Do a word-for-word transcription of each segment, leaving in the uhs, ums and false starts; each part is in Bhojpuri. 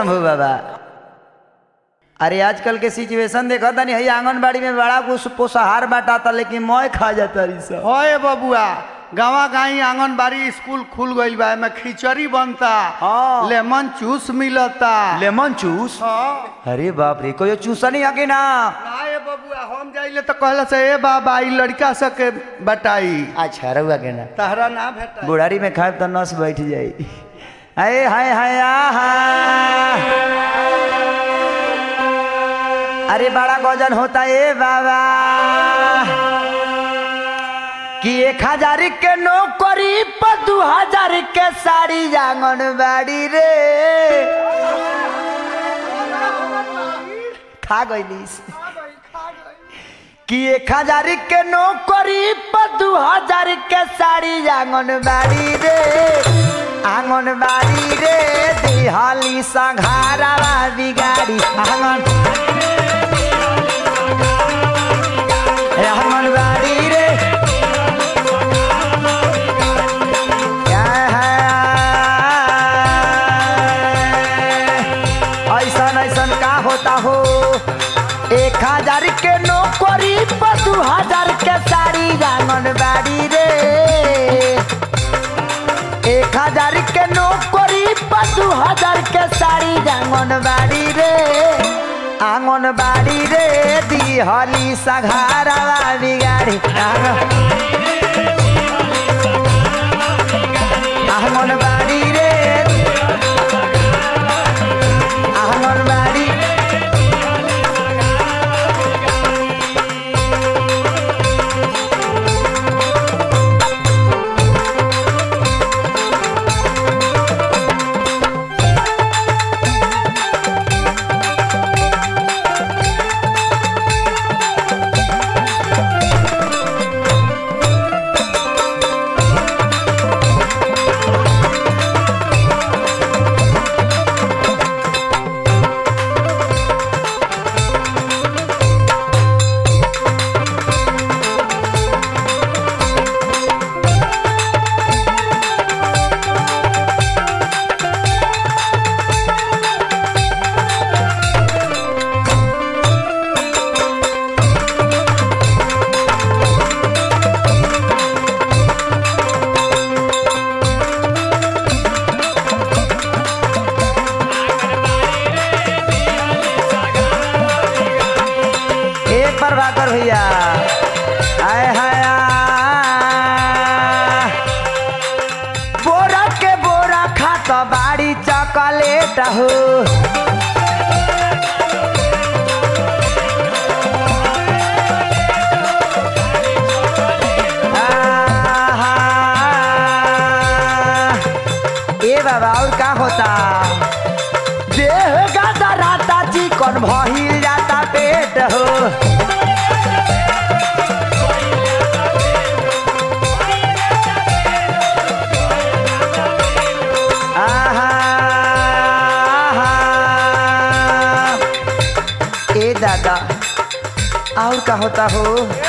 शंभू बाबा। अरे आजकल के सिचुएशन देखा था नहीं, आंगनबाड़ी में बड़ा कुछ पोषाहार बांटा लेकिन मैं खा जाता रही सब। होए बबुआ गाँव गाई आंगनबाड़ी स्कूल खुल गई बा, में खिचड़ी बनता, हाँ। लेमन जूस मिलता। Lemon juice? हाँ। अरे बाप रे, कोई चूसा नहीं आके ना? ना बबुआ हम जाइले तो कहला से ए बाबा ई लड़का सके बताई। अच्छा रहुआ के ना तहरा ना भेटा। बुढ़ारी में खाए तो नस बैठ जाई। हाय हाय हाय आहा। अरे बड़ा गजन होता है बाबा कि एक हजार के नौकरी पर दो हजार के साड़ी आंगनबाड़ी रे खा गई कि एक हजार के नौकरी पर दो हजार के साड़ी आंगनबाड़ी रे आंगनबाड़ी रे दिहाली संघारा बिगाड़ी आंगन आंगनबाड़ी रे ऐसा ऐसा का होता हो एक हजार के नौकरी पर दो हजार के साड़ी आंगनबाड़ी रे एक हजार के नौकरी पर दो हजार के साड़ी आंगनबाड़ी रे आंगनबाड़ी रे दिहली सघारा बिगाड़ी आंगनबाड़ी रे आंगनबाड़ी प्रभाकर भैया आए हाया बोरा के बोरा खात बाड़ी चॉकलेट हो ए बाबा और का होता देह गादा राता चिकन भहिल जाता पेट हो दादा और का होता हो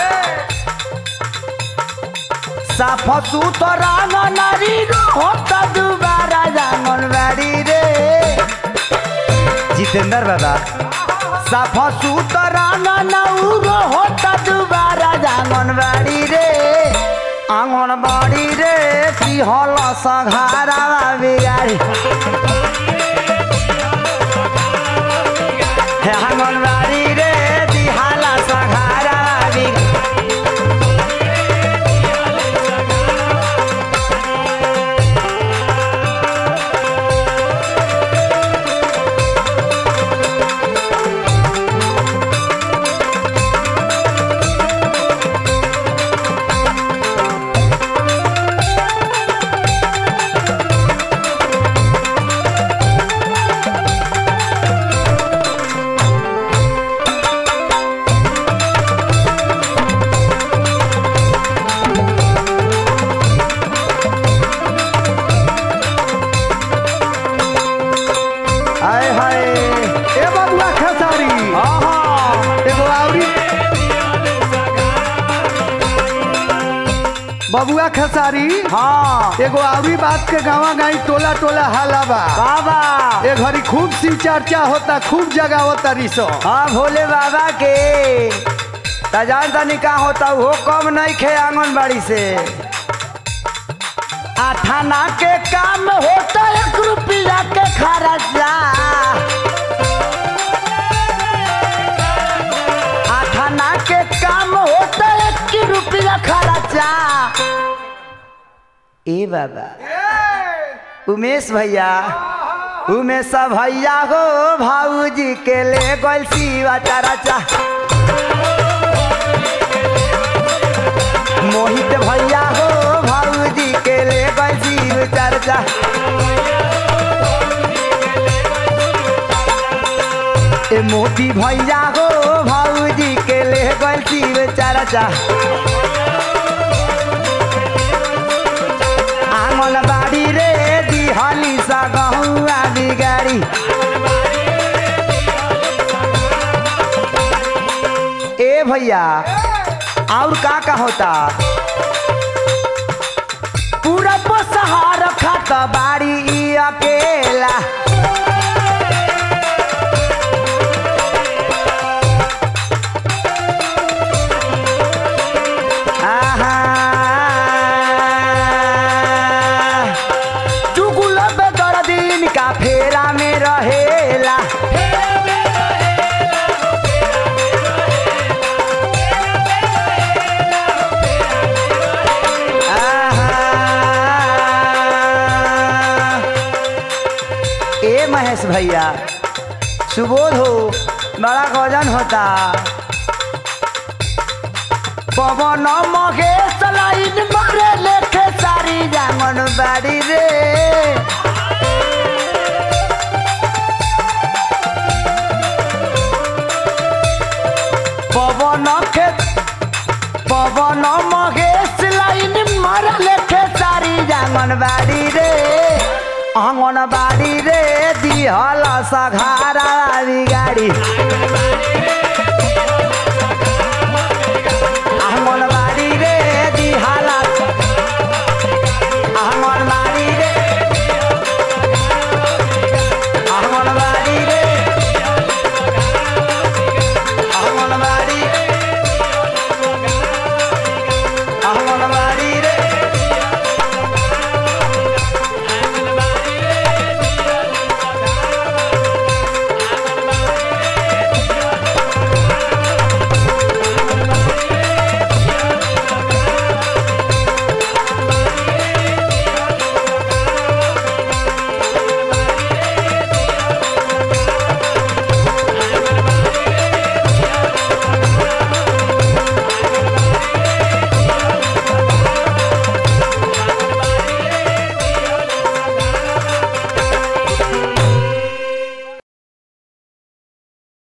साफ सुथरा नारी होता दोबारा आंगनबाड़ी रे जितेंद्र बाबा साफ सुथरा नौरो होता दोबारा आंगनबाड़ी रे आंगनबाड़ी रे की हल सघारा बिगाड़ी आंगनबाड़ी रे दिहाला सघारा बबुआ खेसारी हाँ एगो आवरी बात के गावा गाई टोला टोला हाला बा बाबा ए घड़ी खूब सी चर्चा होता खूब जगह होता रिसो हाँ भोले बाबा के तजान तनी का होता वो कम नहीं खे आंगनबाड़ी से आठाना के काम होता एक रुपया के खर्चा आठाना के काम होता एक रुपया खर्चा ए बाबा उमेश भैया उमेश भैया हो भाऊजी के ले गोल सीवा चराचा मोहित भैया हो भाऊजी के ले गोल सीव चर्चा ए मोती भैया हो भाऊजी के ले गोल सीव चर्चा आंगनबाड़ी रे दिहली सा गहुआ बिगाड़ी ए भैया और का का होता पूरा पसहार खाता बाड़ी ई अकेला फेरा में रहेला ए महेश भैया सुबोध हो बड़ा गजन होता पवन महेश लाइन मारे लेखे सारी जांगन बाड़ी रे पवन के पवन महेश लाइन मार लेखे सारी आंगनबाड़ी रे आंगनबाड़ी रे दिहल सघारा बिगाड़ी